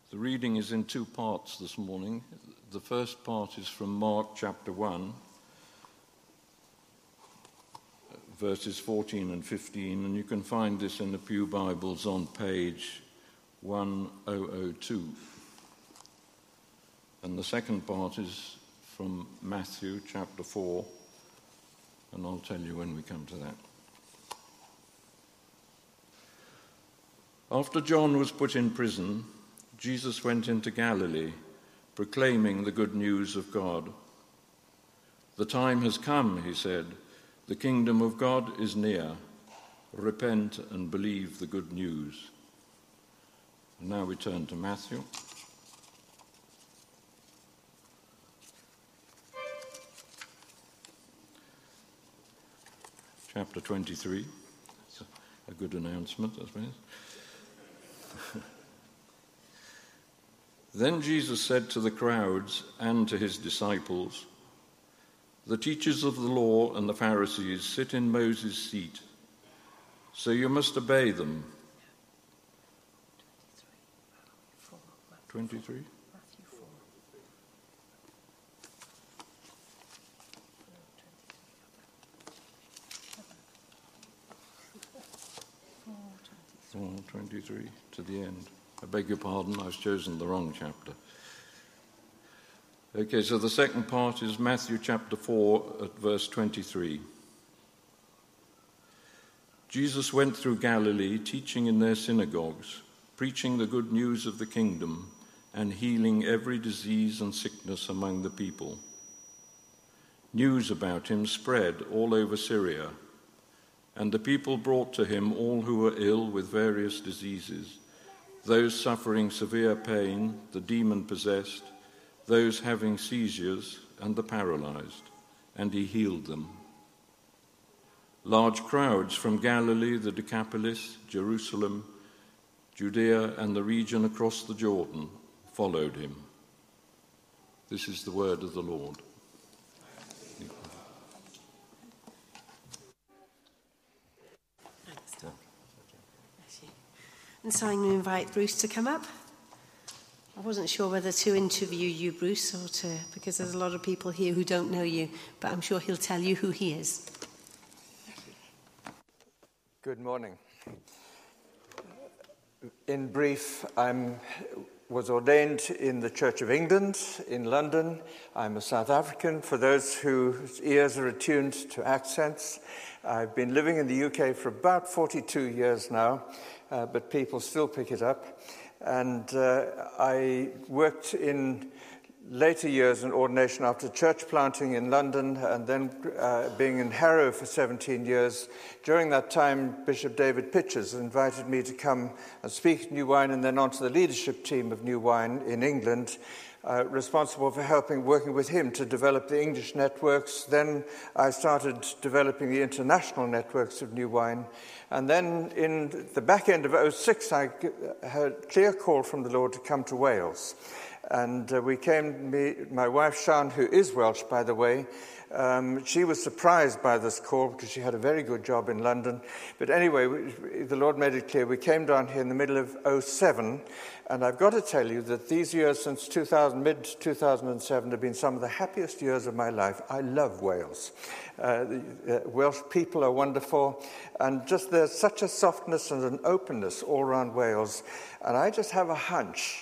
The reading is in two parts this morning. The first part is from Mark chapter 1, verses 14 and 15, and you can find this in the Pew Bibles on page 1002. And the second part is from Matthew chapter 4, and I'll tell you when we come to that. After John was put in prison, Jesus went into Galilee, proclaiming the good news of God. "The time has come," he said. "The kingdom of God is near. Repent and believe the good news." And now we turn to Matthew. Chapter 23. That's a good announcement, I suppose. Then Jesus said to the crowds and to his disciples, "The teachers of the law and the Pharisees sit in Moses' seat, so you must obey them." 23? Matthew 4. Oh, 23 to the end. I beg your pardon, I've chosen the wrong chapter. Okay, so the second part is Matthew chapter 4 at verse 23. Jesus went through Galilee, teaching in their synagogues, preaching the good news of the kingdom, and healing every disease and sickness among the people. News about him spread all over Syria, and the people brought to him all who were ill with various diseases, those suffering severe pain, the demon-possessed, those having seizures, and the paralyzed, and he healed them. Large crowds from Galilee, the Decapolis, Jerusalem, Judea, and the region across the Jordan followed him. This is the word of the Lord. And so I'm going to invite Bruce to come up. I wasn't sure whether to interview you, Bruce, because there's a lot of people here who don't know you, but I'm sure he'll tell you who he is. Good morning. In brief, I was ordained in the Church of England in London. I'm a South African, for those whose ears are attuned to accents. I've been living in the UK for about 42 years now, but people still pick it up. And I worked in later years in ordination after church planting in London and then being in Harrow for 17 years. During that time, Bishop David Pitchers invited me to come and speak at New Wine and then onto the leadership team of New Wine in England, responsible for working with him to develop the English networks. Then I started developing the international networks of New Wine. And then in the back end of 2006, I had a clear call from the Lord to come to Wales. And we came, my wife Sian, who is Welsh, by the way, she was surprised by this call because she had a very good job in London. But anyway, the Lord made it clear. We came down here in the middle of 2007, and I've got to tell you that these years since mid-2007 have been some of the happiest years of my life. I love Wales. Welsh people are wonderful, and just there's such a softness and an openness all around Wales. And I just have a hunch,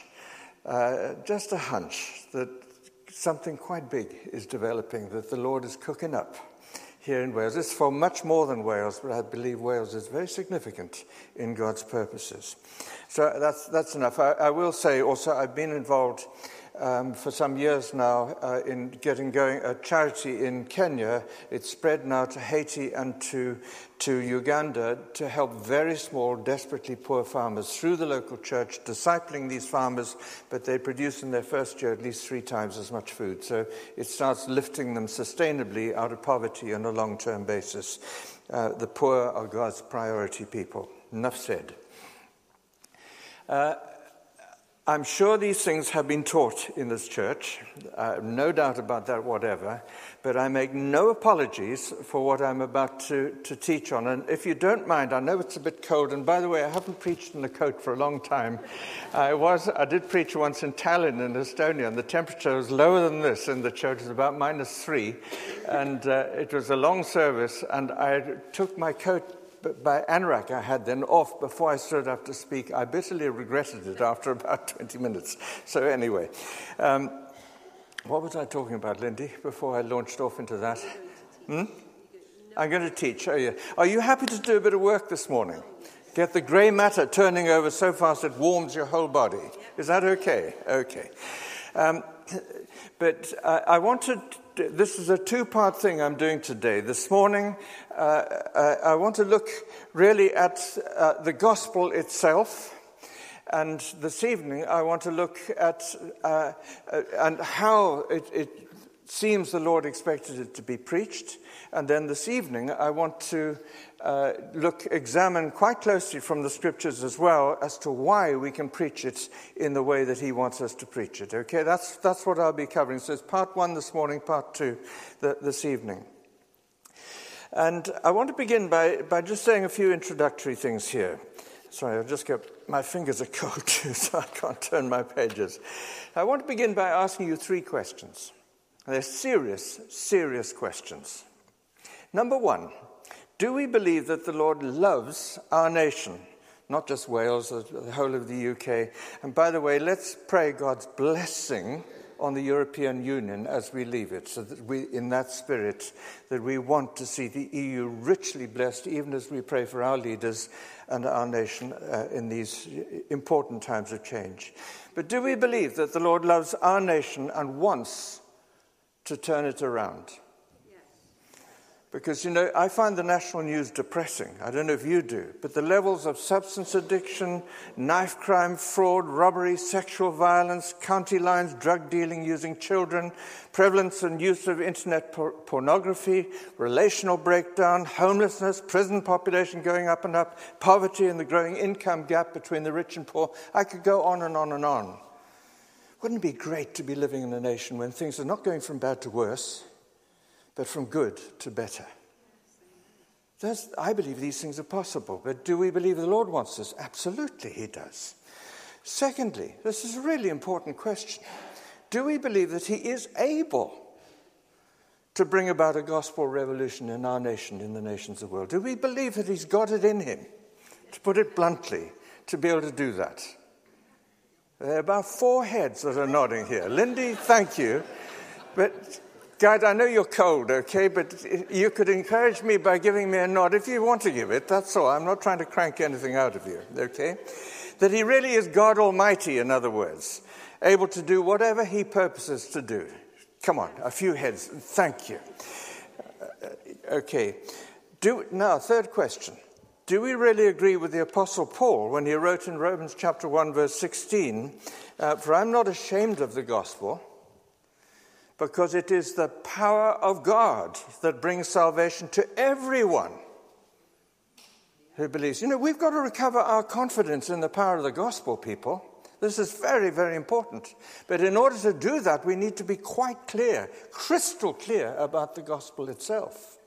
that something quite big is developing, that the Lord is cooking up here in Wales. It's for much more than Wales, but I believe Wales is very significant in God's purposes. So that's enough. I will say also I've been involved for some years now in getting going a charity in Kenya. It's spread now to Haiti and to Uganda to help very small, desperately poor farmers through the local church, discipling these farmers, but they produce in their first year at least 3 times as much food. So it starts lifting them sustainably out of poverty on a long-term basis. The poor are God's priority people. Enough said. I'm sure these things have been taught in this church, no doubt about that whatever, but I make no apologies for what I'm about to teach on. And if you don't mind, I know it's a bit cold, and by the way, I haven't preached in a coat for a long time. I did preach once in Tallinn in Estonia, and the temperature was lower than this in the church. It was about -3, and it was a long service, and I took my coat by anorak I had then off before I stood up to speak. I bitterly regretted it after about 20 minutes. So anyway, what was I talking about, Lindy, before I launched off into that? I'm going to teach. Oh, yeah. Are you happy to do a bit of work this morning? Get the grey matter turning over so fast it warms your whole body. Is that okay? Okay. But I wanted... This is a two-part thing I'm doing today. This morning, I want to look really at the gospel itself. And this evening, I want to look at and how it seems the Lord expected it to be preached. And then this evening, I want to examine quite closely from the scriptures as well as to why we can preach it in the way that he wants us to preach it. Okay, that's what I'll be covering. So it's part 1 this morning, part 2 this evening. And I want to begin by just saying a few introductory things here. Sorry, I've just got my fingers are cold too, so I can't turn my pages. I want to begin by asking you 3 questions. They're serious, serious questions. Number 1, do we believe that the Lord loves our nation? Not just Wales, the whole of the UK. And by the way, let's pray God's blessing on the European Union as we leave it, so that we, in that spirit, that we want to see the EU richly blessed, even as we pray for our leaders and our nation in these important times of change. But do we believe that the Lord loves our nation and wants to turn it around? Because, you know, I find the national news depressing. I don't know if you do. But the levels of substance addiction, knife crime, fraud, robbery, sexual violence, county lines, drug dealing using children, prevalence and use of internet pornography, relational breakdown, homelessness, prison population going up and up, poverty and the growing income gap between the rich and poor. I could go on and on and on. Wouldn't it be great to be living in a nation when things are not going from bad to worse, but from good to better? I believe these things are possible, but do we believe the Lord wants this? Absolutely, he does. Secondly, this is a really important question. Do we believe that he is able to bring about a gospel revolution in our nation, in the nations of the world? Do we believe that he's got it in him, to put it bluntly, to be able to do that? There are about 4 heads that are nodding here. Lindy, thank you. But... Guide, I know you're cold, okay, but you could encourage me by giving me a nod if you want to give it, that's all. I'm not trying to crank anything out of you, okay? That he really is God Almighty, in other words, able to do whatever he purposes to do. Come on, a few heads. Thank you. Okay. Now, third question. Do we really agree with the Apostle Paul when he wrote in Romans chapter 1, verse 16, for I'm not ashamed of the gospel, because it is the power of God that brings salvation to everyone who believes. You know, we've got to recover our confidence in the power of the gospel, people. This is very, very important. But in order to do that, we need to be quite clear, crystal clear about the gospel itself.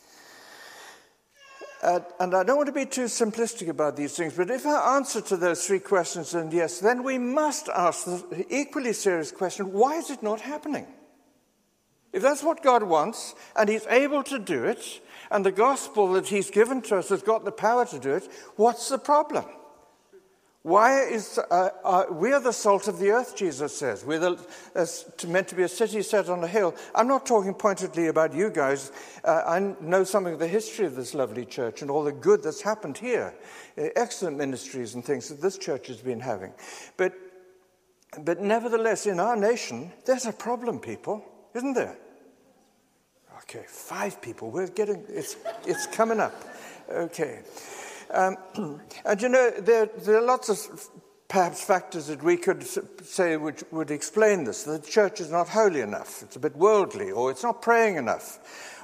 And I don't want to be too simplistic about these things, but if our answer to those 3 questions is yes, then we must ask the equally serious question, why is it not happening? If that's what God wants, and he's able to do it, and the gospel that he's given to us has got the power to do it, what's the problem? Why is we are the salt of the earth, Jesus says. We're meant to be a city set on a hill. I'm not talking pointedly about you guys. I know something of the history of this lovely church and all the good that's happened here. Excellent ministries and things that this church has been having. But nevertheless, in our nation, there's a problem, people. Isn't there? Okay, 5 people. We're getting it's coming up. Okay, and you know there are lots of perhaps factors that we could say which would explain this. The church is not holy enough. It's a bit worldly, or it's not praying enough,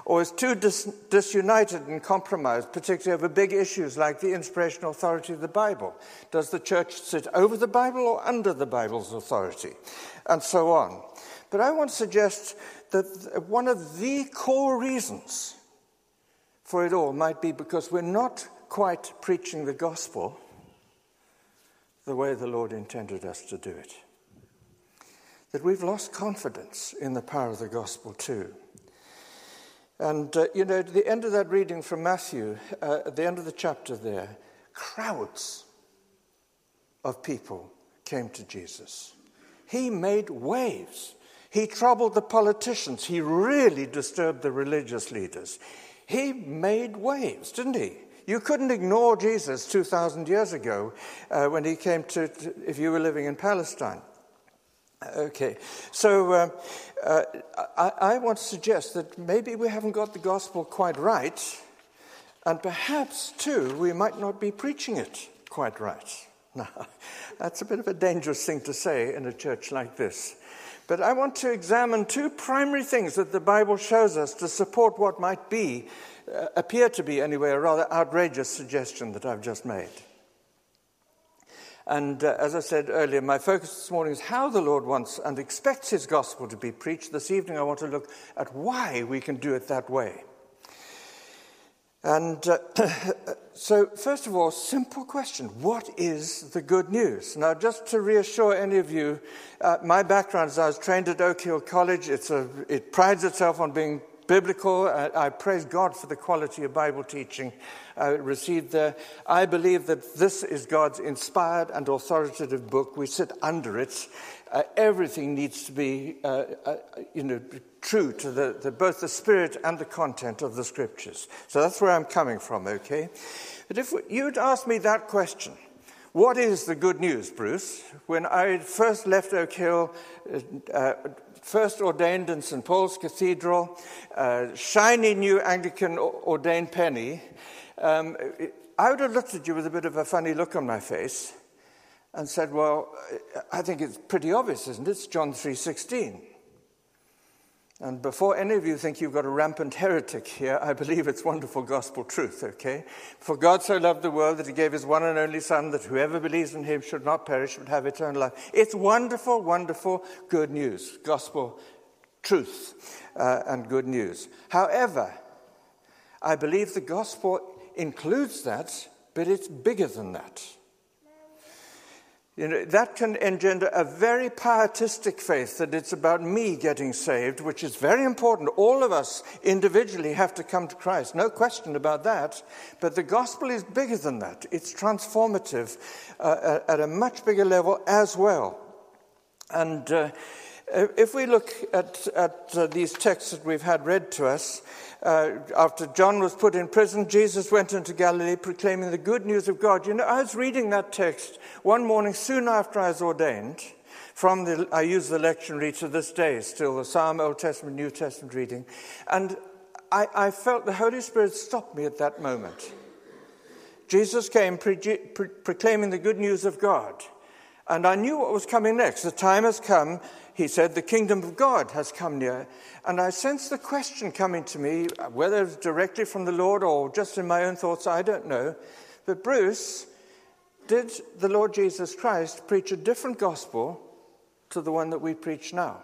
or is too disunited and compromised, particularly over big issues like the inspirational authority of the Bible. Does the church sit over the Bible or under the Bible's authority? And so on. But I want to suggest that one of the core reasons for it all might be because we're not quite preaching the gospel the way the Lord intended us to do it. That we've lost confidence in the power of the gospel too. And, at the end of that reading from Matthew, at the end of the chapter there, crowds of people came to Jesus. He made waves. He troubled the politicians. He really disturbed the religious leaders. He made waves, didn't he? You couldn't ignore Jesus 2,000 years ago when he came to, if you were living in Palestine. Okay, so I want to suggest that maybe we haven't got the gospel quite right, and perhaps, too, we might not be preaching it quite right. Now, that's a bit of a dangerous thing to say in a church like this. But I want to examine two primary things that the Bible shows us to support what might appear to be anyway, a rather outrageous suggestion that I've just made. And as I said earlier, my focus this morning is how the Lord wants and expects his gospel to be preached. This evening I want to look at why we can do it that way. And so, first of all, simple question. What is the good news? Now, just to reassure any of you, my background is I was trained at Oak Hill College. It prides itself on being biblical. I praise God for the quality of Bible teaching I received there. I believe that this is God's inspired and authoritative book. We sit under it. Everything needs to be, true to both the spirit and the content of the scriptures. So that's where I'm coming from, okay? But if you'd asked me that question, what is the good news, Bruce? When I first left Oak Hill, first ordained in St. Paul's Cathedral, shiny new Anglican ordained penny, I would have looked at you with a bit of a funny look on my face and said, well, I think it's pretty obvious, isn't it? It's John 3:16. And before any of you think you've got a rampant heretic here, I believe it's wonderful gospel truth, okay? For God so loved the world that he gave his one and only Son, that whoever believes in him should not perish, but have eternal life. It's wonderful, wonderful good news, gospel truth and good news. However, I believe the gospel includes that, but it's bigger than that. That can engender a very pietistic faith that it's about me getting saved, which is very important. All of us individually have to come to Christ. No question about that. But the gospel is bigger than that. It's transformative at a much bigger level as well. And if we look at these texts that we've had read to us, after John was put in prison, Jesus went into Galilee proclaiming the good news of God. I was reading that text one morning soon after I was ordained. I use the lectionary to this day, still the Psalm, Old Testament, New Testament reading. And I felt the Holy Spirit stop me at that moment. Jesus came proclaiming the good news of God. And I knew what was coming next. The time has come, he said, the kingdom of God has come near. And I sensed the question coming to me, whether it's directly from the Lord or just in my own thoughts, I don't know. But Bruce, did the Lord Jesus Christ preach a different gospel to the one that we preach now?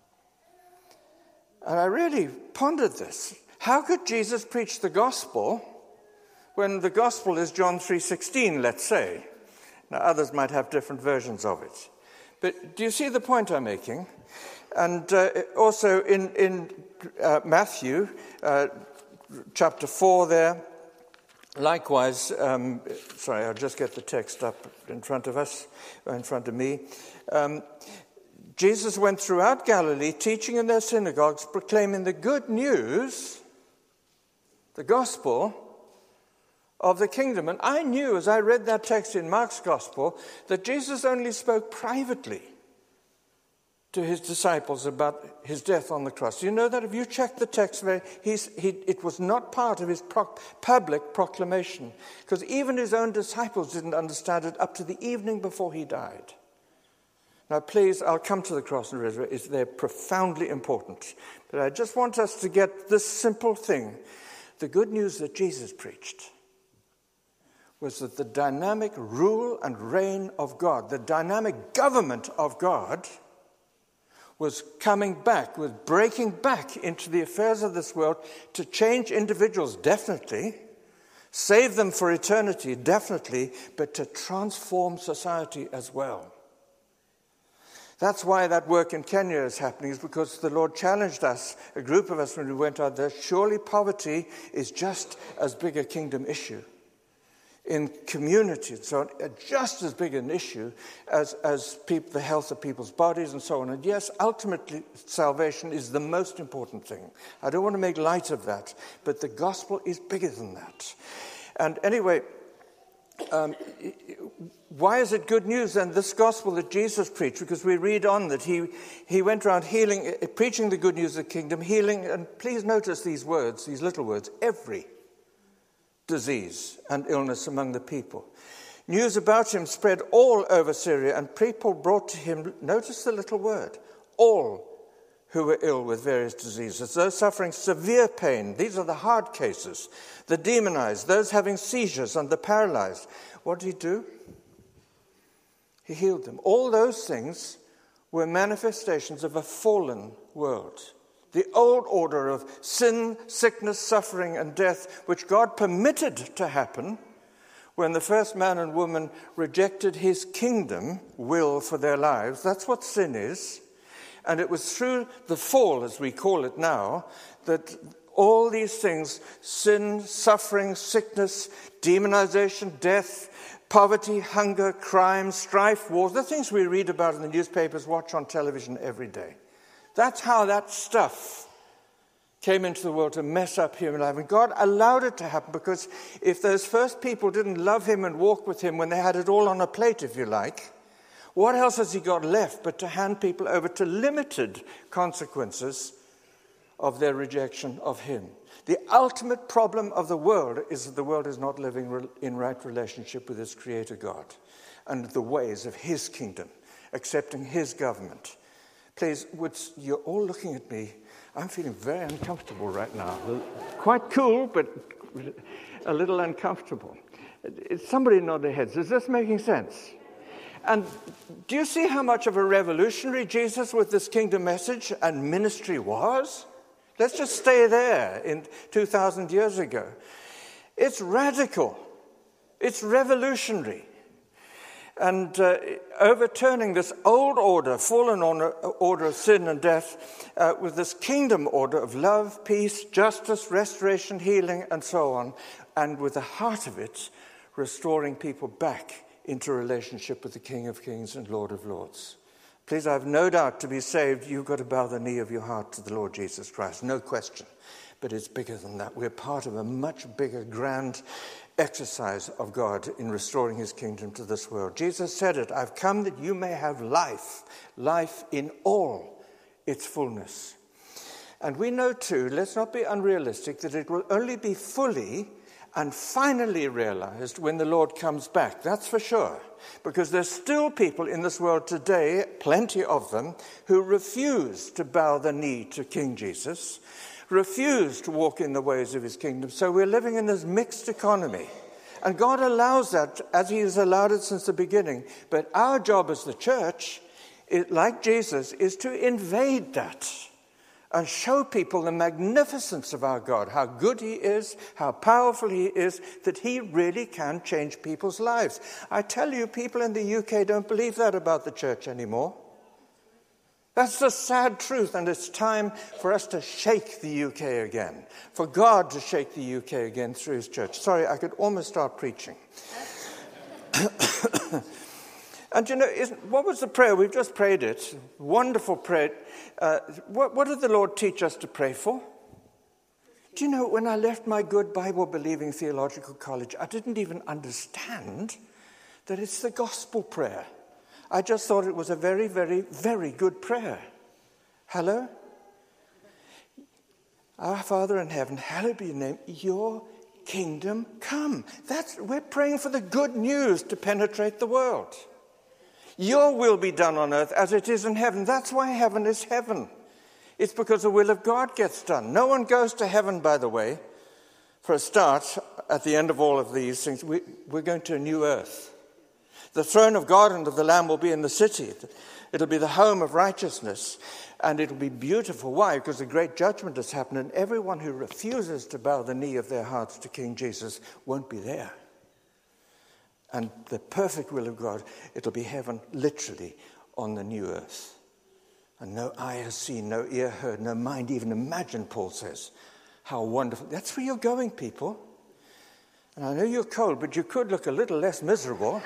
And I really pondered this. How could Jesus preach the gospel when the gospel is John 3:16, let's say? Now, others might have different versions of it. But do you see the point I'm making? And also in Matthew, chapter 4 there, likewise, sorry, I'll just get the text up in front of us, in front of me. Jesus went throughout Galilee, teaching in their synagogues, proclaiming the good news, the gospel, of the kingdom. And I knew as I read that text in Mark's gospel that Jesus only spoke privately to his disciples about his death on the cross. You know that? If you check the text, it was not part of his public proclamation, because even his own disciples didn't understand it up to the evening before he died. Now, please, I'll come to the cross and resurrection. They're profoundly important. But I just want us to get this simple thing. The good news that Jesus preached was that the dynamic rule and reign of God, the dynamic government of God, was coming back, was breaking back into the affairs of this world to change individuals, definitely, save them for eternity, definitely, but to transform society as well. That's why that work in Kenya is happening, is because the Lord challenged us, a group of us, when we went out there. Surely poverty is just as big a kingdom issue in community, so just as big an issue as the health of people's bodies and so on. And yes, ultimately, salvation is the most important thing. I don't want to make light of that, but the gospel is bigger than that. And anyway, why is it good news then, this gospel that Jesus preached? Because we read on that he went around healing, preaching the good news of the kingdom, healing, and please notice these words, these little words, every disease and illness among the people. News about him spread all over Syria, and people brought to him, notice the little word, all who were ill with various diseases, those suffering severe pain, these are the hard cases, the demonized, those having seizures and the paralyzed. What did he do? He healed them. All those things were manifestations of a fallen world. The old order of sin, sickness, suffering, and death, which God permitted to happen when the first man and woman rejected his kingdom will for their lives. That's what sin is. And it was through the fall, as we call it now, that all these things, sin, suffering, sickness, demonization, death, poverty, hunger, crime, strife, wars, the things we read about in the newspapers, watch on television every day. That's how that stuff came into the world to mess up human life. And God allowed it to happen, because if those first people didn't love him and walk with him when they had it all on a plate, if you like, what else has he got left but to hand people over to limited consequences of their rejection of him? The ultimate problem of the world is that the world is not living in right relationship with its creator God and the ways of his kingdom, accepting his government. Please, you're all looking at me. I'm feeling very uncomfortable right now. Quite cool, but a little uncomfortable. Somebody nod their heads. Is this making sense? And do you see how much of a revolutionary Jesus with this kingdom message and ministry was? Let's just stay there in 2,000 years ago. It's radical. It's revolutionary. And overturning this old order, fallen order of sin and death, with this kingdom order of love, peace, justice, restoration, healing, and so on, and with the heart of it, restoring people back into relationship with the King of Kings and Lord of Lords. Please, I have no doubt, to be saved, you've got to bow the knee of your heart to the Lord Jesus Christ, no question. But it's bigger than that. We're part of a much bigger, grand exercise of God in restoring his kingdom to this world. Jesus said it, I've come that you may have life, life in all its fullness. And we know too, let's not be unrealistic, that it will only be fully and finally realized when the Lord comes back. That's for sure. Because there's still people in this world today, plenty of them, who refuse to bow the knee to King Jesus, refuse to walk in the ways of his kingdom. So we're living in this mixed economy. And God allows that, as he has allowed it since the beginning. But our job as the church, like Jesus, is to invade that and show people the magnificence of our God, how good he is, how powerful he is, that he really can change people's lives. I tell you, people in the UK don't believe that about the church anymore. That's the sad truth, and it's time for us to shake the UK again, for God to shake the UK again through his church. Sorry, I could almost start preaching. And you know, what was the prayer? We've just prayed it. Wonderful prayer. What did the Lord teach us to pray for? Do you know, when I left my good Bible-believing theological college, I didn't even understand that it's the gospel prayer. I just thought it was a very, very, very good prayer. Hello? Our Father in heaven, hallowed be your name. Your kingdom come. We're praying for the good news to penetrate the world. Your will be done on earth as it is in heaven. That's why heaven is heaven. It's because the will of God gets done. No one goes to heaven, by the way. For a start, at the end of all of these things, we're going to a new earth. The throne of God and of the Lamb will be in the city. It'll be the home of righteousness. And it'll be beautiful. Why? Because the great judgment has happened, and everyone who refuses to bow the knee of their hearts to King Jesus won't be there. And the perfect will of God, it'll be heaven literally on the new earth. And no eye has seen, no ear heard, no mind even imagined, Paul says. How wonderful. That's where you're going, people. And I know you're cold, but you could look a little less miserable.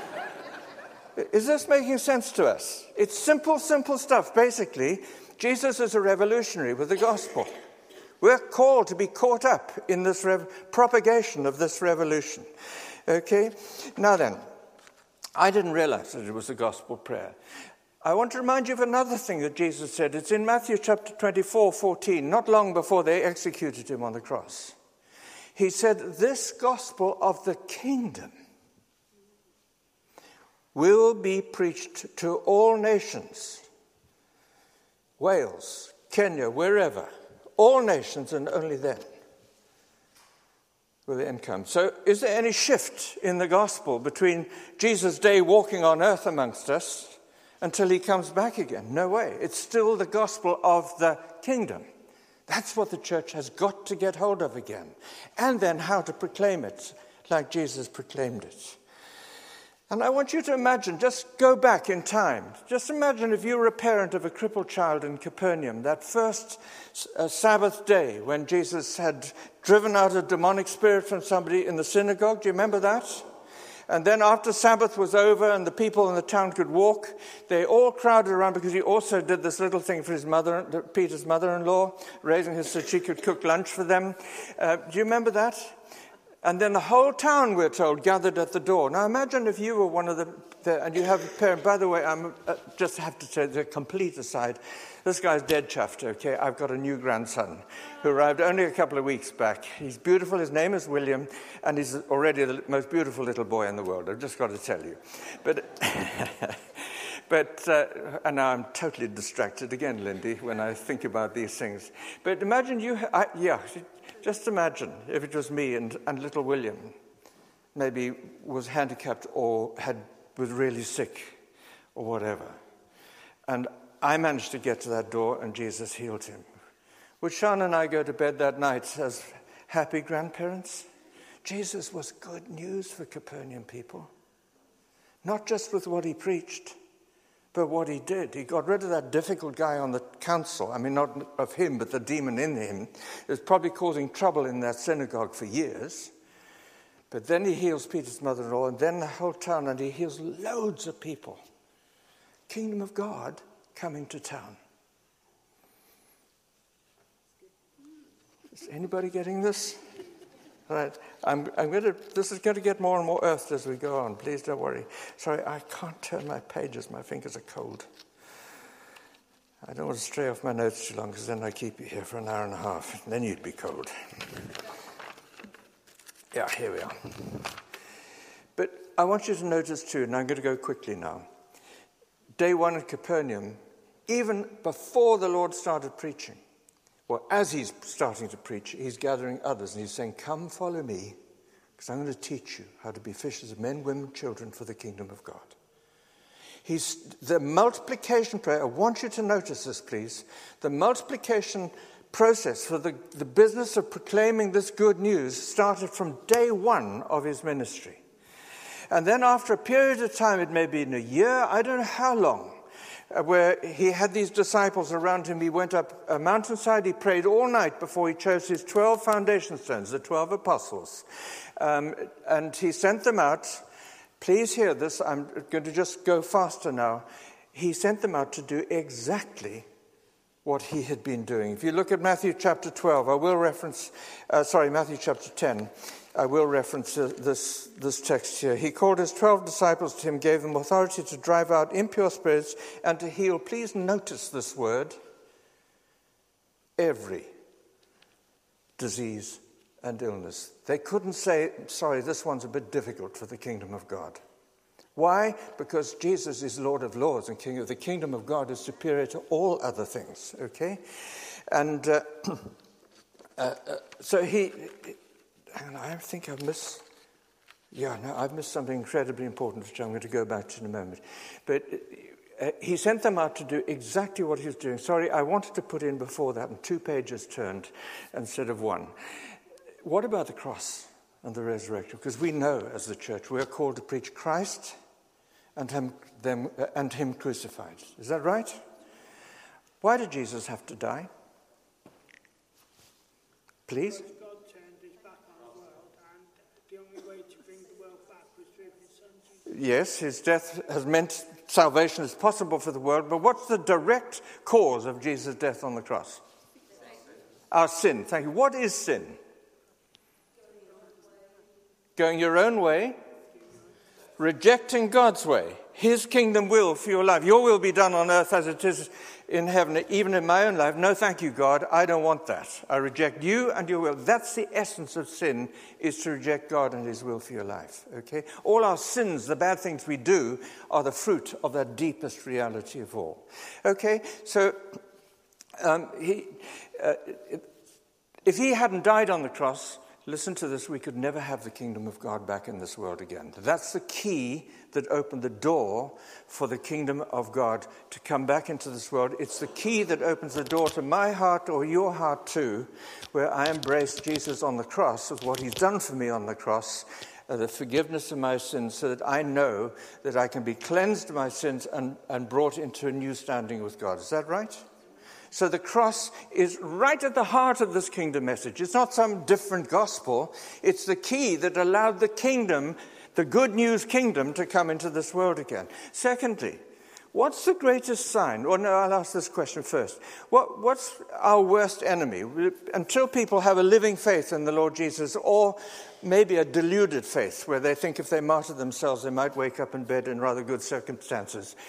Is this making sense to us? It's simple stuff. Basically, Jesus is a revolutionary with the gospel. We're called to be caught up in this propagation of this revolution. Okay? Now then, I didn't realize that it was a gospel prayer. I want to remind you of another thing that Jesus said. It's in Matthew chapter 24:14, not long before they executed him on the cross. He said, this gospel of the kingdom will be preached to all nations. Wales, Kenya, wherever. All nations, and only then will the end come. So is there any shift in the gospel between Jesus' day walking on earth amongst us until he comes back again? No way. It's still the gospel of the kingdom. That's what the church has got to get hold of again. And then how to proclaim it like Jesus proclaimed it. And I want you to imagine, just go back in time. Just imagine if you were a parent of a crippled child in Capernaum, that first Sabbath day when Jesus had driven out a demonic spirit from somebody in the synagogue. Do you remember that? And then after Sabbath was over and the people in the town could walk, they all crowded around because he also did this little thing for his mother, Peter's mother-in-law, raising her so she could cook lunch for them. Do you remember that? And then the whole town, we're told, gathered at the door. Now imagine if you were one of and you have a parent. By the way, I just have to say, the complete aside, this guy's dead chuffed, okay? I've got a new grandson who arrived only a couple of weeks back. He's beautiful, his name is William, and he's already the most beautiful little boy in the world, I've just got to tell you. But and now I'm totally distracted again, Lindy, when I think about these things. But imagine just imagine if it was me and little William maybe was handicapped or was really sick or whatever. And I managed to get to that door and Jesus healed him. Would Sean and I go to bed that night as happy grandparents? Jesus was good news for Capernaum people. Not just with what he preached, but what he did. He got rid of that difficult guy on the council. I mean, not of him, but the demon in him. It was probably causing trouble in that synagogue for years. But then he heals Peter's mother-in-law, and then the whole town, and he heals loads of people. Kingdom of God coming to town. Is anybody getting this? All right, this is going to get more and more earthed as we go on. Please don't worry. Sorry, I can't turn my pages. My fingers are cold. I don't want to stray off my notes too long, because then I keep you here for an hour and a half. And then you'd be cold. Yeah, here we are. But I want you to notice too, and I'm going to go quickly now. Day one at Capernaum, even before the Lord started preaching, well, as he's starting to preach, he's gathering others, and he's saying, come follow me, because I'm going to teach you how to be fishers of men, women, children for the kingdom of God. The multiplication prayer, I want you to notice this, please. The multiplication process for the business of proclaiming this good news started from day one of his ministry. And then after a period of time, it may be in a year, I don't know how long, where he had these disciples around him. He went up a mountainside, he prayed all night before he chose his 12 foundation stones, the 12 apostles. And he sent them out. Please hear this, I'm going to just go faster now. He sent them out to do exactly what he had been doing. If you look at Matthew chapter 12, Matthew chapter 10, I will reference this text here. He called his 12 disciples to him, gave them authority to drive out impure spirits and to heal, please notice this word, every disease and illness. They couldn't say, sorry, this one's a bit difficult for the kingdom of God. Why? Because Jesus is Lord of Lords and King of the kingdom of God is superior to all other things, okay? And so I think I've missed something incredibly important, which I'm going to go back to in a moment. But he sent them out to do exactly what he was doing. Sorry, I wanted to put in before that, and 2 pages turned instead of 1. What about the cross and the resurrection? Because we know as the church we're called to preach Christ and him crucified. Is that right? Why did Jesus have to die? Please? Because God turned his back on the world, and the only way to bring the world back was through his son Jesus. Yes, his death has meant salvation is possible for the world, but what's the direct cause of Jesus' death on the cross? Our sin. Thank you. What is sin? Going your own way, rejecting God's way, his kingdom will for your life. Your will be done on earth as it is in heaven. Even in my own life, no thank you, God, I don't want that. I reject you and your will. That's the essence of sin, is to reject God and his will for your life. Okay? All our sins, the bad things we do, are the fruit of that deepest reality of all. Okay? So, if he hadn't died on the cross, listen to this, we could never have the kingdom of God back in this world again. That's the key that opened the door for the kingdom of God to come back into this world. It's the key that opens the door to my heart or your heart too, where I embrace Jesus on the cross as what he's done for me on the cross, the forgiveness of my sins, so that I know that I can be cleansed of my sins and brought into a new standing with God. Is that right? So the cross is right at the heart of this kingdom message. It's not some different gospel. It's the key that allowed the kingdom, the good news kingdom, to come into this world again. Secondly, what's the greatest sign? Or no, I'll ask this question first. What's our worst enemy? Until people have a living faith in the Lord Jesus, or maybe a deluded faith, where they think if they martyr themselves, they might wake up in bed in rather good circumstances.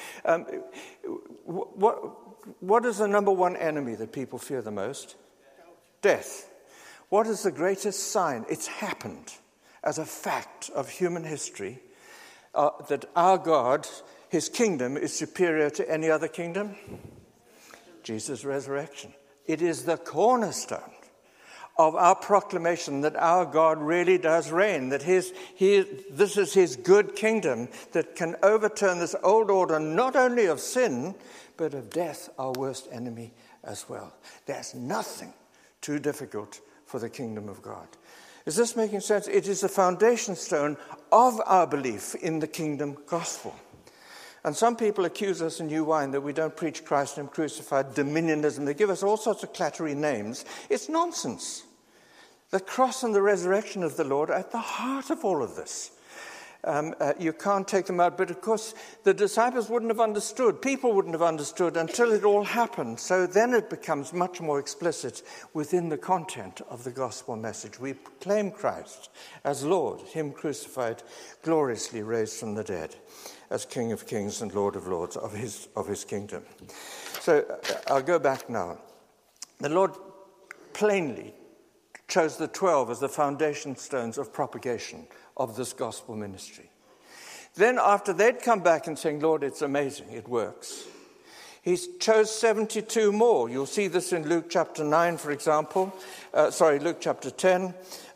What is the number one enemy that people fear the most? Death. What is the greatest sign? It's happened as a fact of human history that our God, his kingdom, is superior to any other kingdom. Jesus' resurrection. It is the cornerstone of our proclamation that our God really does reign, that this is his good kingdom that can overturn this old order, not only of sin, but of death, our worst enemy as well. There's nothing too difficult for the kingdom of God. Is this making sense? It is the foundation stone of our belief in the kingdom gospel. And some people accuse us in New Wine that we don't preach Christ and him crucified, dominionism. They give us all sorts of clattery names. It's nonsense. The cross and the resurrection of the Lord are at the heart of all of this. You can't take them out, but of course the disciples wouldn't have understood, people wouldn't have understood until it all happened. So then it becomes much more explicit within the content of the gospel message. We proclaim Christ as Lord, him crucified, gloriously raised from the dead, as King of Kings and Lord of Lords of his kingdom. So I'll go back now. The Lord plainly chose the 12 as the foundation stones of propagation of this gospel ministry. Then after they'd come back and saying, Lord, it's amazing, it works, he chose 72 more. You'll see this in Luke chapter 9, for example. Luke chapter 10.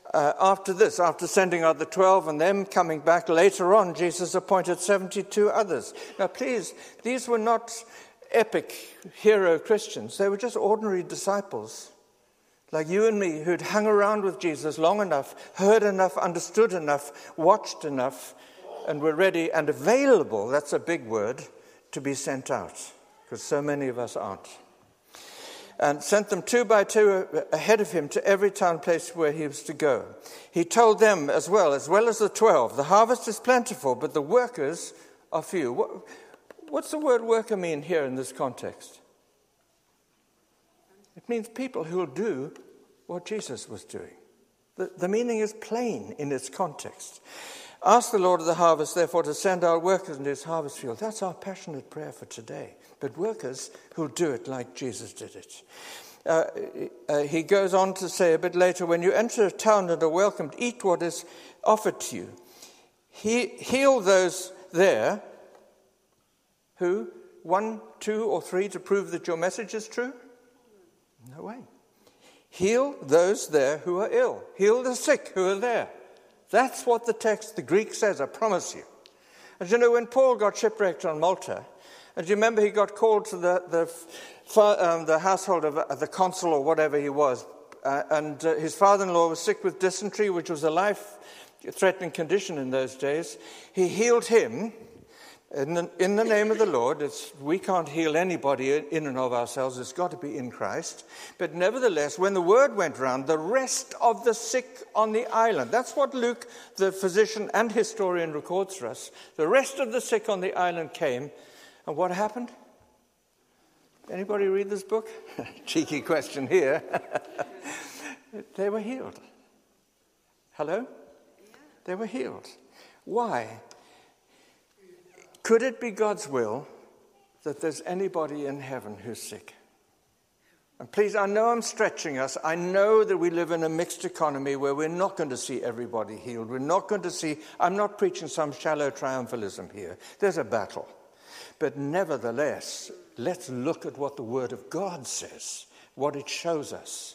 After sending out the 12 and them coming back later on, Jesus appointed 72 others. Now please, these were not epic hero Christians. They were just ordinary disciples, like you and me, who'd hung around with Jesus long enough, heard enough, understood enough, watched enough, and were ready and available, that's a big word, to be sent out, because so many of us aren't. And sent them 2 by 2 ahead of him to every town place where he was to go. He told them as well as the 12, the harvest is plentiful, but the workers are few. What's the word worker mean here in this context? It means people who will do what Jesus was doing. The meaning is plain in its context. Ask the Lord of the harvest, therefore, to send out workers into his harvest field. That's our passionate prayer for today. But workers who'll do it like Jesus did it. He goes on to say a bit later, when you enter a town and are welcomed, eat what is offered to you. Heal those there who? 1, 2, or 3 to prove that your message is true? No way. Heal those there who are ill. Heal the sick who are there. That's what the text, the Greek says, I promise you. And you know, when Paul got shipwrecked on Malta, and you remember he got called to the household of the consul or whatever he was, and his father-in-law was sick with dysentery, which was a life-threatening condition in those days. He healed him in the name of the Lord. We can't heal anybody in and of ourselves. It's got to be in Christ. But nevertheless, when the word went round, the rest of the sick on the island, that's what Luke, the physician and historian, records for us. The rest of the sick on the island came. And what happened? Anybody read this book? Cheeky question here. They were healed. Hello? They were healed. Why? Could it be God's will that there's anybody in heaven who's sick? And please, I know I'm stretching us. I know that we live in a mixed economy where we're not going to see everybody healed. We're not going to see, I'm not preaching some shallow triumphalism here. There's a battle. But nevertheless, let's look at what the Word of God says, what it shows us.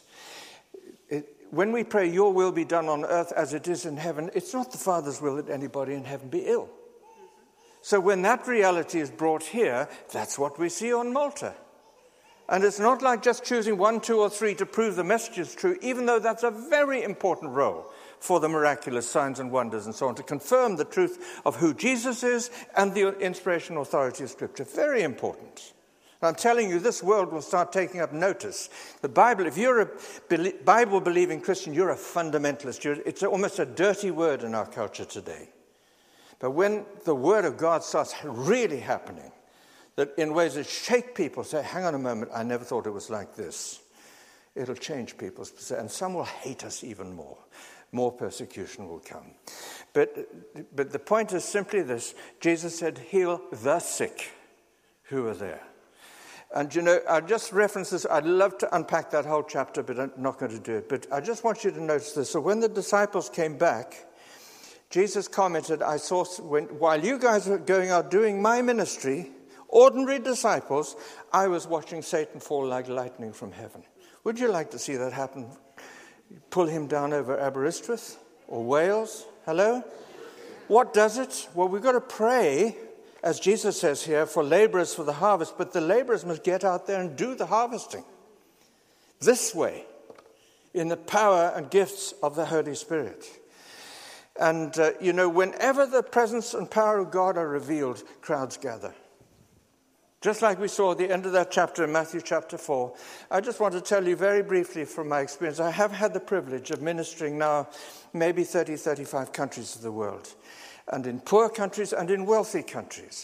When we pray, your will be done on earth as it is in heaven, it's not the Father's will that anybody in heaven be ill. So when that reality is brought here, that's what we see on Malta. And it's not like just choosing 1, 2, or 3 to prove the message is true, even though that's a very important role for the miraculous signs and wonders and so on, to confirm the truth of who Jesus is and the inspiration and authority of Scripture. Very important. I'm telling you, this world will start taking up notice. The Bible, if you're a Bible-believing Christian, you're a fundamentalist. It's almost a dirty word in our culture today. But when the Word of God starts really happening, that in ways that shake people, say, hang on a moment, I never thought it was like this. It'll change people's perception. And some will hate us even more. More persecution will come. But the point is simply this. Jesus said, heal the sick who are there. And you know, I just reference this. I'd love to unpack that whole chapter, but I'm not going to do it. But I just want you to notice this. So when the disciples came back, Jesus commented, while you guys were going out doing my ministry, ordinary disciples, I was watching Satan fall like lightning from heaven. Would you like to see that happen? Pull him down over Aberystwyth or Wales? Hello? What does it? Well, we've got to pray, as Jesus says here, for laborers for the harvest, but the laborers must get out there and do the harvesting. This way, in the power and gifts of the Holy Spirit. And, whenever the presence and power of God are revealed, crowds gather. Just like we saw at the end of that chapter in Matthew chapter 4. I just want to tell you very briefly from my experience. I have had the privilege of ministering now maybe 30, 35 countries of the world. And in poor countries and in wealthy countries.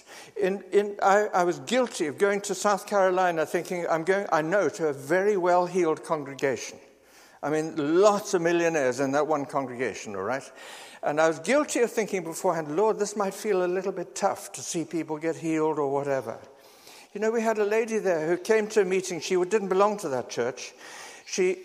I was guilty of going to South Carolina thinking I know to a very well-heeled congregation. I mean, lots of millionaires in that one congregation, all right? And I was guilty of thinking beforehand, Lord, this might feel a little bit tough to see people get healed or whatever. You know, we had a lady there who came to a meeting. She didn't belong to that church. She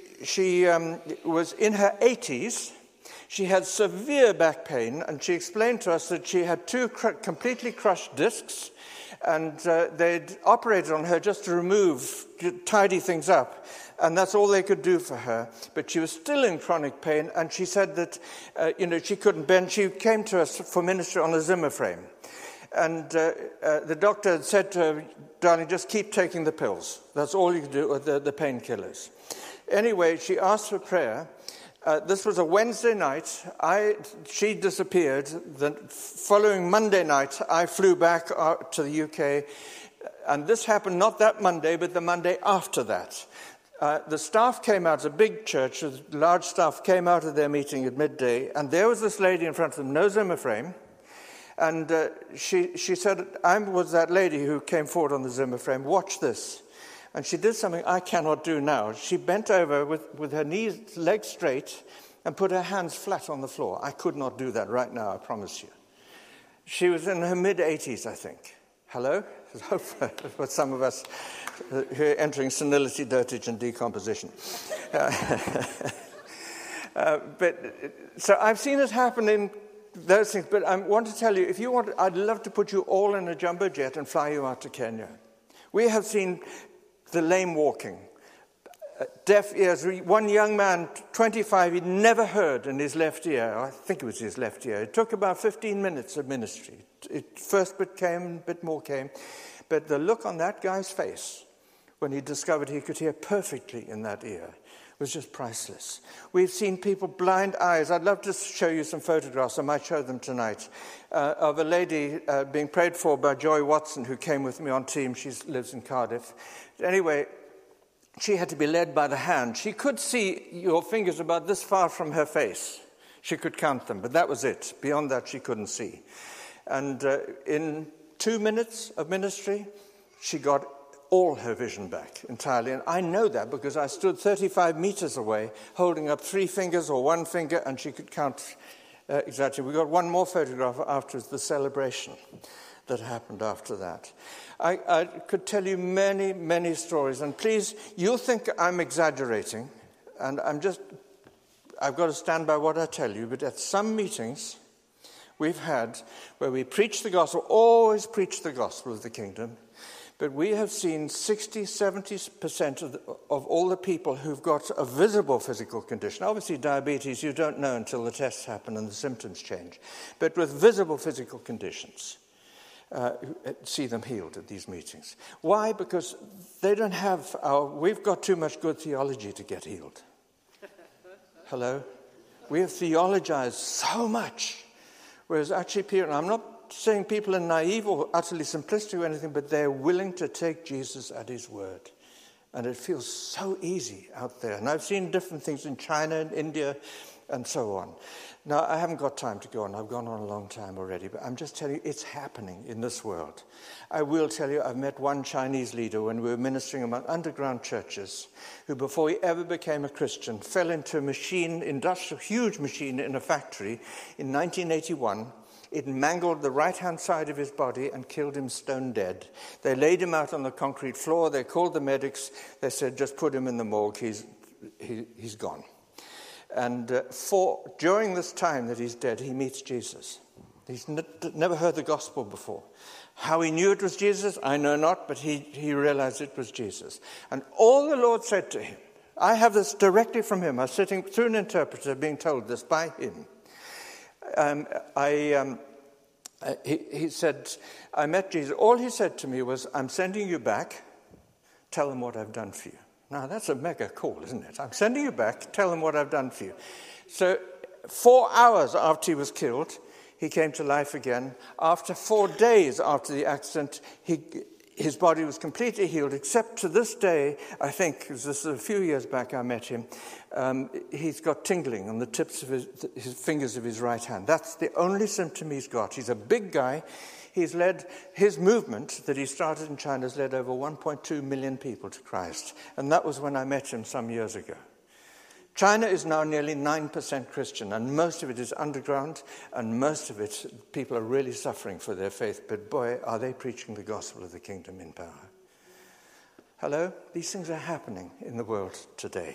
was in her 80s. She had severe back pain, and she explained to us that she had 2 completely crushed discs, and they'd operated on her just to tidy things up. And that's all they could do for her. But she was still in chronic pain, and she said that, she couldn't bend. She came to us for ministry on a Zimmer frame. And the doctor had said to her, darling, just keep taking the pills. That's all you can do, or the painkillers. Anyway, she asked for prayer. This was a Wednesday night. She disappeared. The following Monday night, I flew back to the UK. And this happened not that Monday, but the Monday after that. The staff came out, it's a big church, large staff came out of their meeting at midday, and there was this lady in front of them, no Zimmer frame, and she said, I was that lady who came forward on the Zimmer frame, watch this. And she did something I cannot do now. She bent over with her legs straight and put her hands flat on the floor. I could not do that right now, I promise you. She was in her mid-80s, I think. Hello? For some of us who are entering senility, dotage, and decomposition. So I've seen it happen in those things. But I want to tell you, if you want, I'd love to put you all in a jumbo jet and fly you out to Kenya. We have seen the lame walking, deaf ears. One young man, 25, he'd never heard in his left ear. I think it was his left ear. It took about 15 minutes of ministry. First bit came, a bit more came. But the look on that guy's face when he discovered he could hear perfectly in that ear was just priceless. We've seen people, blind eyes. I'd love to show you some photographs. I might show them tonight, of a lady being prayed for by Joy Watson, who came with me on team. She lives in Cardiff. Anyway, she had to be led by the hand. She could see your fingers about this far from her face. She could count them, but that was it. Beyond that, she couldn't see. And in 2 minutes of ministry, she got all her vision back entirely. And I know that because I stood 35 meters away, holding up 3 fingers or 1 finger, and she could count exactly. We got one more photograph after the celebration that happened after that. I could tell you many, many stories. And please, you'll think I'm exaggerating, and I've got to stand by what I tell you, but at some meetings we've had where we preach the gospel, always preach the gospel of the kingdom, but we have seen 60-70% of all the people who've got a visible physical condition. Obviously, diabetes, you don't know until the tests happen and the symptoms change. But with visible physical conditions, see them healed at these meetings. Why? Because they don't have we've got too much good theology to get healed. Hello? We have theologized so much. Whereas actually, people, I'm not saying people are naive or utterly simplistic or anything, but they're willing to take Jesus at his word. And it feels so easy out there. And I've seen different things in China and India and so on. Now, I haven't got time to go on. I've gone on a long time already. But I'm just telling you, it's happening in this world. I will tell you, I've met one Chinese leader when we were ministering among underground churches who, before he ever became a Christian, fell into a machine, industrial, huge machine in a factory in 1981. It mangled the right-hand side of his body and killed him stone dead. They laid him out on the concrete floor. They called the medics. They said, just put him in the morgue. He's gone. And during this time that he's dead, he meets Jesus. He's never heard the gospel before. How he knew it was Jesus, I know not, but he realized it was Jesus. And all the Lord said to him, I have this directly from him. I was sitting through an interpreter being told this by him. He said, I met Jesus. All he said to me was, I'm sending you back. Tell them what I've done for you. Now, that's a mega call, isn't it? I'm sending you back. Tell them what I've done for you. So 4 hours after he was killed, he came to life again. After 4 days after the accident, his body was completely healed, except to this day, I think, this is a few years back I met him, he's got tingling on the tips of his fingers of his right hand. That's the only symptom he's got. He's a big guy. He's led, his movement that he started in China has led over 1.2 million people to Christ. And that was when I met him some years ago. China is now nearly 9% Christian, and most of it is underground, and most of it, people are really suffering for their faith. But boy, are they preaching the gospel of the kingdom in power. Hello? These things are happening in the world today.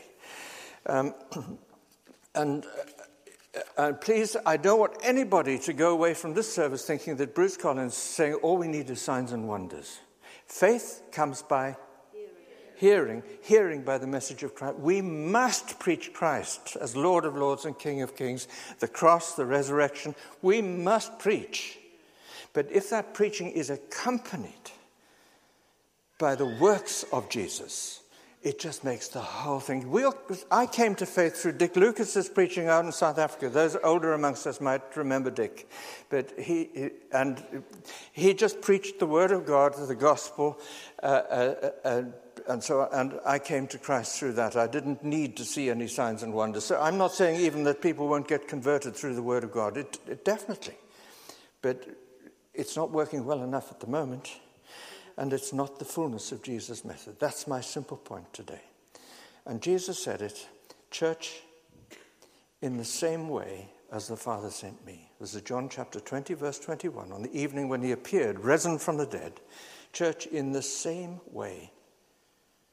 And please, I don't want anybody to go away from this service thinking that Bruce Collins is saying all we need is signs and wonders. Faith comes by hearing by the message of Christ. We must preach Christ as Lord of Lords and King of Kings, the cross, the resurrection. We must preach. But if that preaching is accompanied by the works of Jesus, it just makes the whole thing. I came to faith through Dick Lucas's preaching out in South Africa. Those older amongst us might remember Dick. But he just preached the word of God, the gospel, and I came to Christ through that. I didn't need to see any signs and wonders. So I'm not saying even that people won't get converted through the word of God. It definitely. But it's not working well enough at the moment. And it's not the fullness of Jesus' method. That's my simple point today. And Jesus said it, church, in the same way as the Father sent me. This is John chapter 20, verse 21. On the evening when he appeared, risen from the dead. Church, in the same way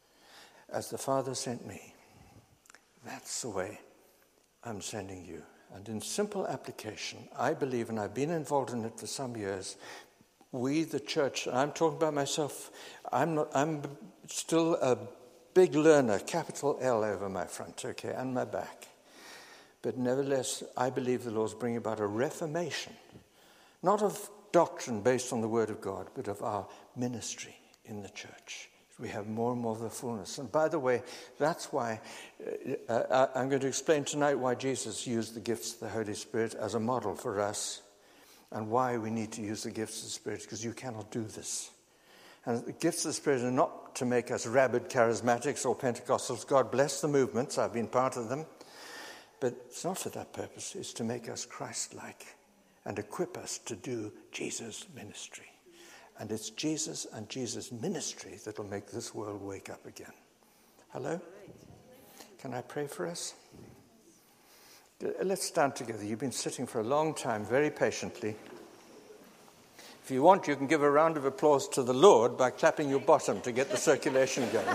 as the Father sent me. That's the way I'm sending you. And in simple application, I believe, and I've been involved in it for some years, we, the church, and I'm talking about myself, I'm still a big learner, capital L over my front, okay, and my back. But nevertheless, I believe the Lord's bringing about a reformation, not of doctrine based on the Word of God, but of our ministry in the church. We have more and more of the fullness. And by the way, that's why I'm going to explain tonight why Jesus used the gifts of the Holy Spirit as a model for us, and why we need to use the gifts of the Spirit, because you cannot do this. And the gifts of the Spirit are not to make us rabid charismatics or Pentecostals. God bless the movements. I've been part of them. But it's not for that purpose. It's to make us Christ-like and equip us to do Jesus' ministry. And it's Jesus and Jesus' ministry that will make this world wake up again. Hello? Can I pray for us? Let's stand together. You've been sitting for a long time, very patiently. If you want, you can give a round of applause to the Lord by clapping your bottom to get the circulation going.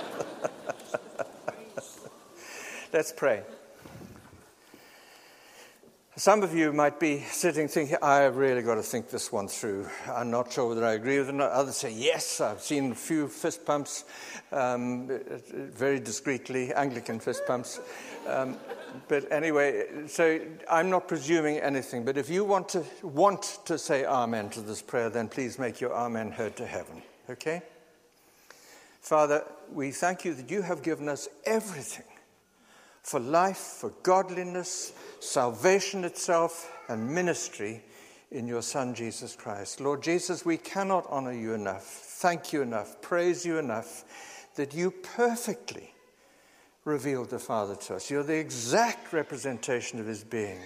Let's pray. Some of you might be sitting thinking, I've really got to think this one through. I'm not sure whether I agree with it or not. Others say, yes, I've seen a few fist pumps, very discreetly, Anglican fist pumps. But anyway, so I'm not presuming anything. But if you want to say amen to this prayer, then please make your amen heard to heaven. Okay? Father, we thank you that you have given us everything for life, for godliness, salvation itself, and ministry in your Son, Jesus Christ. Lord Jesus, we cannot honor you enough, thank you enough, praise you enough, that you perfectly revealed the Father to us. You're the exact representation of his being.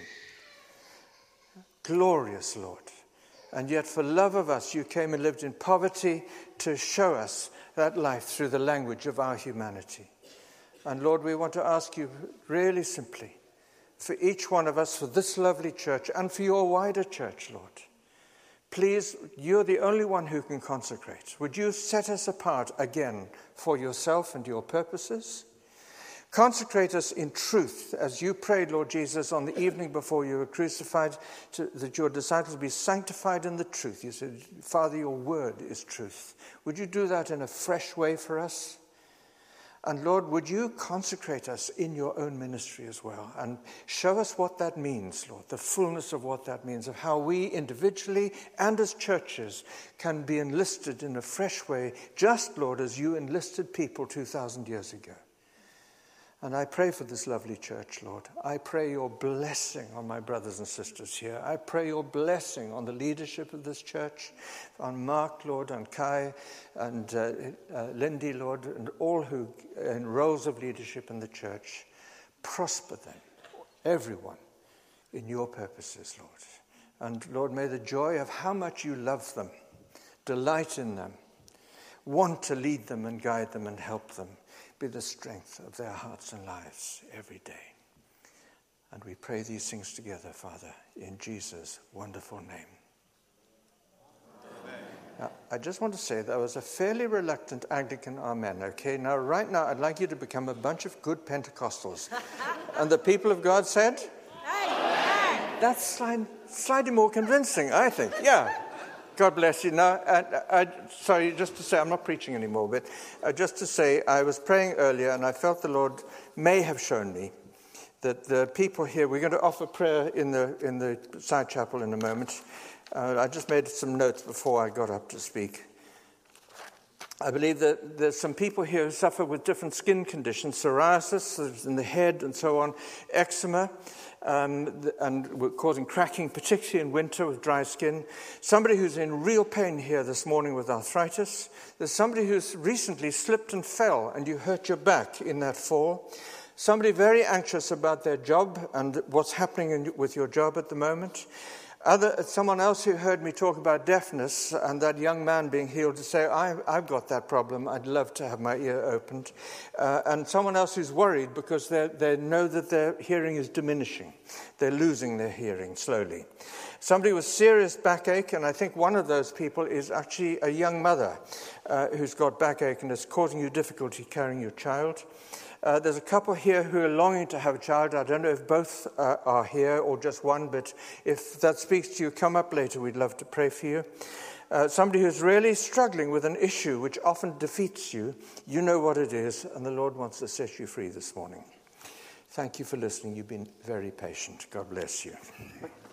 Glorious, Lord. And yet for love of us, you came and lived in poverty to show us that life through the language of our humanity. And Lord, we want to ask you really simply, for each one of us, for this lovely church, and for your wider church, Lord, please, you're the only one who can consecrate. Would you set us apart again for yourself and your purposes? Consecrate us in truth, as you prayed, Lord Jesus, on the evening before you were crucified, that your disciples be sanctified in the truth. You said, Father, your word is truth. Would you do that in a fresh way for us? And Lord, would you consecrate us in your own ministry as well, and show us what that means, Lord, the fullness of what that means, of how we individually and as churches can be enlisted in a fresh way, just, Lord, as you enlisted people 2,000 years ago. And I pray for this lovely church, Lord. I pray your blessing on my brothers and sisters here. I pray your blessing on the leadership of this church, on Mark, Lord, and Kai, and Lindy, Lord, and all who are in roles of leadership in the church. Prosper them, everyone, in your purposes, Lord. And Lord, may the joy of how much you love them, delight in them, want to lead them and guide them and help them, be the strength of their hearts and lives every day. And we pray these things together, Father, in Jesus' wonderful name. Amen. Now, I just want to say that was a fairly reluctant Anglican amen, okay? Now, right now, I'd like you to become a bunch of good Pentecostals. And the people of God said? Amen. That's slightly more convincing, I think. Yeah. God bless you. Now, sorry, just to say, I'm not preaching anymore, but just to say, I was praying earlier, and I felt the Lord may have shown me that the people here, we're going to offer prayer in the side chapel in a moment. I just made some notes before I got up to speak. I believe that there's some people here who suffer with different skin conditions, psoriasis in the head and so on, eczema, and causing cracking, particularly in winter with dry skin. Somebody who's in real pain here this morning with arthritis. There's somebody who's recently slipped and fell and you hurt your back in that fall. Somebody very anxious about their job and what's happening with your job at the moment. Someone else who heard me talk about deafness and that young man being healed to say, I've got that problem, I'd love to have my ear opened. And someone else who's worried because they know that their hearing is diminishing. They're losing their hearing slowly. Somebody with serious backache, and I think one of those people is actually a young mother who's got backache and is causing you difficulty carrying your child. There's a couple here who are longing to have a child. I don't know if both are here or just one, but if that speaks to you, come up later. We'd love to pray for you. Somebody who's really struggling with an issue which often defeats you. You know what it is, and the Lord wants to set you free this morning. Thank you for listening. You've been very patient. God bless you.